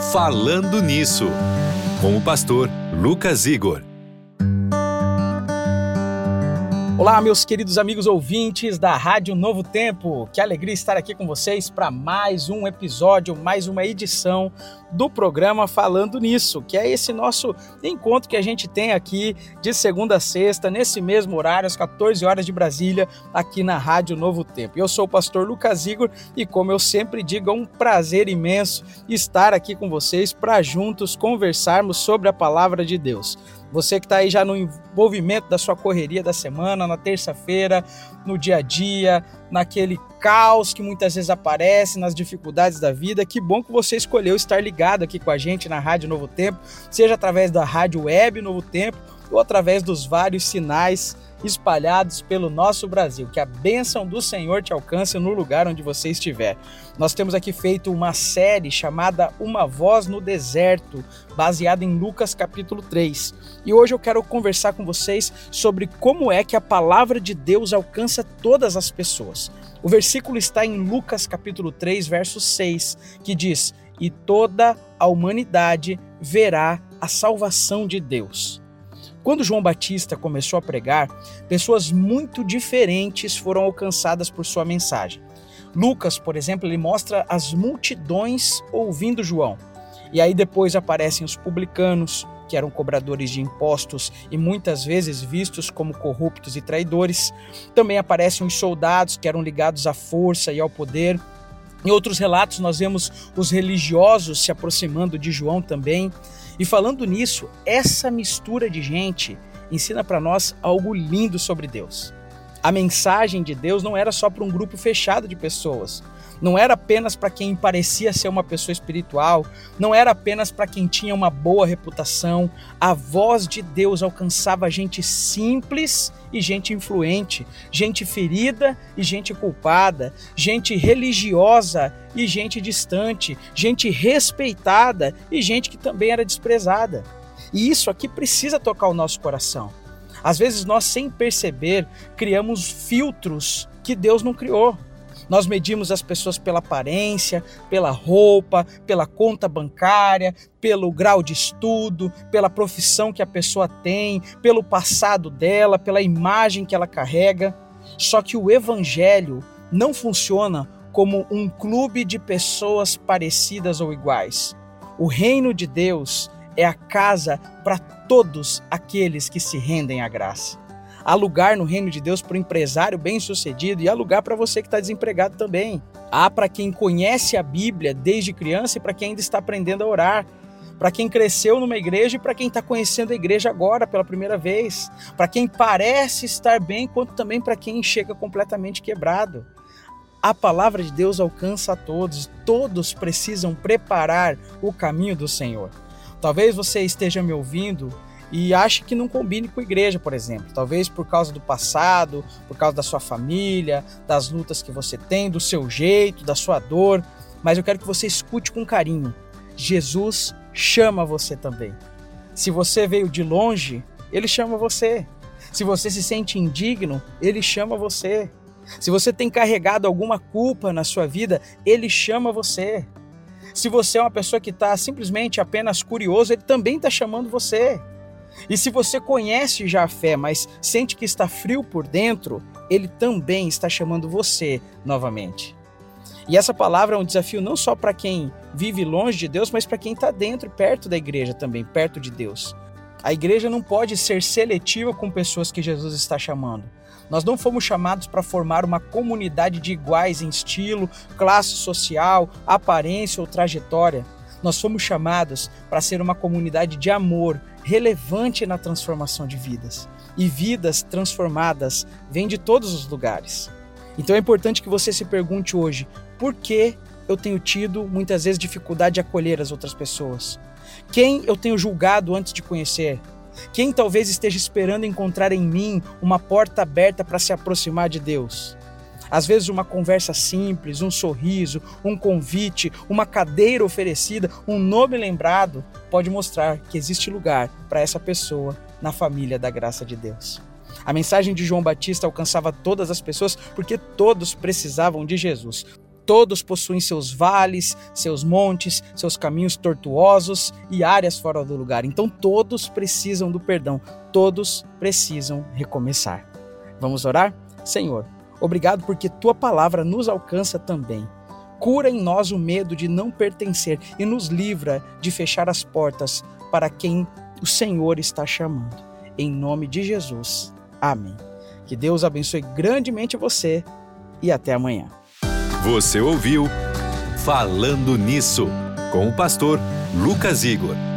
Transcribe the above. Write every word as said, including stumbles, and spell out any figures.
Falando Nisso, com o pastor Lucas Igor. Olá, meus queridos amigos ouvintes da Rádio Novo Tempo. Que alegria estar aqui com vocês para mais um episódio, mais uma edição do programa Falando Nisso, que é esse nosso encontro que a gente tem aqui de segunda a sexta, nesse mesmo horário, às quatorze horas de Brasília, aqui na Rádio Novo Tempo. Eu sou o pastor Lucas Igor e, como eu sempre digo, é um prazer imenso estar aqui com vocês para juntos conversarmos sobre a palavra de Deus. Você que está aí já no envolvimento da sua correria da semana, na terça-feira, no dia a dia, naquele caos que muitas vezes aparece, nas dificuldades da vida, que bom que você escolheu estar ligado aqui com a gente na Rádio Novo Tempo, seja através da Rádio Web Novo Tempo ou através dos vários sinais espalhados pelo nosso Brasil. Que a bênção do Senhor te alcance no lugar onde você estiver. Nós temos aqui feito uma série chamada Uma Voz no Deserto, baseada em Lucas capítulo três. E hoje eu quero conversar com vocês sobre como é que a palavra de Deus alcança todas as pessoas. O versículo está em Lucas capítulo três, verso seis, que diz: "E toda a humanidade verá a salvação de Deus." Quando João Batista começou a pregar, pessoas muito diferentes foram alcançadas por sua mensagem. Lucas, por exemplo, ele mostra as multidões ouvindo João. E aí depois aparecem os publicanos, que eram cobradores de impostos e muitas vezes vistos como corruptos e traidores. Também aparecem os soldados, que eram ligados à força e ao poder. Em outros relatos nós vemos os religiosos se aproximando de João também. E falando nisso, essa mistura de gente ensina para nós algo lindo sobre Deus. A mensagem de Deus não era só para um grupo fechado de pessoas. Não era apenas para quem parecia ser uma pessoa espiritual. Não era apenas para quem tinha uma boa reputação. A voz de Deus alcançava gente simples e gente influente, gente ferida e gente culpada, gente religiosa e gente distante, gente respeitada e gente que também era desprezada. E isso aqui precisa tocar o nosso coração. Às vezes nós, sem perceber, criamos filtros que Deus não criou. Nós medimos as pessoas pela aparência, pela roupa, pela conta bancária, pelo grau de estudo, pela profissão que a pessoa tem, pelo passado dela, pela imagem que ela carrega. Só que o evangelho não funciona como um clube de pessoas parecidas ou iguais. O reino de Deus é a casa para todos aqueles que se rendem à graça. Há lugar no reino de Deus para o empresário bem-sucedido e há lugar para você que está desempregado também. Há para quem conhece a Bíblia desde criança e para quem ainda está aprendendo a orar. Para quem cresceu numa igreja e para quem está conhecendo a igreja agora pela primeira vez. Para quem parece estar bem, quanto também para quem chega completamente quebrado. A palavra de Deus alcança a todos. Todos precisam preparar o caminho do Senhor. Talvez você esteja me ouvindo e ache que não combine com a igreja, por exemplo. Talvez por causa do passado, por causa da sua família, das lutas que você tem, do seu jeito, da sua dor. Mas eu quero que você escute com carinho. Jesus chama você também. Se você veio de longe, Ele chama você. Se você se sente indigno, Ele chama você. Se você tem carregado alguma culpa na sua vida, Ele chama você. Se você é uma pessoa que está simplesmente apenas curioso, Ele também está chamando você. E se você conhece já a fé, mas sente que está frio por dentro, Ele também está chamando você novamente. E essa palavra é um desafio não só para quem vive longe de Deus, mas para quem está dentro, perto da igreja também, perto de Deus. A igreja não pode ser seletiva com pessoas que Jesus está chamando. Nós não fomos chamados para formar uma comunidade de iguais em estilo, classe social, aparência ou trajetória. Nós fomos chamados para ser uma comunidade de amor, relevante na transformação de vidas. E vidas transformadas vêm de todos os lugares. Então é importante que você se pergunte hoje, por que eu tenho tido muitas vezes dificuldade de acolher as outras pessoas? Quem eu tenho julgado antes de conhecer? Quem talvez esteja esperando encontrar em mim uma porta aberta para se aproximar de Deus? Às vezes uma conversa simples, um sorriso, um convite, uma cadeira oferecida, um nome lembrado, pode mostrar que existe lugar para essa pessoa na família da graça de Deus. A mensagem de João Batista alcançava todas as pessoas porque todos precisavam de Jesus. Todos possuem seus vales, seus montes, seus caminhos tortuosos e áreas fora do lugar. Então todos precisam do perdão, todos precisam recomeçar. Vamos orar? Senhor, obrigado porque Tua palavra nos alcança também. Cura em nós o medo de não pertencer e nos livra de fechar as portas para quem o Senhor está chamando. Em nome de Jesus. Amém. Que Deus abençoe grandemente você e até amanhã. Você ouviu Falando Nisso, com o pastor Lucas Igor.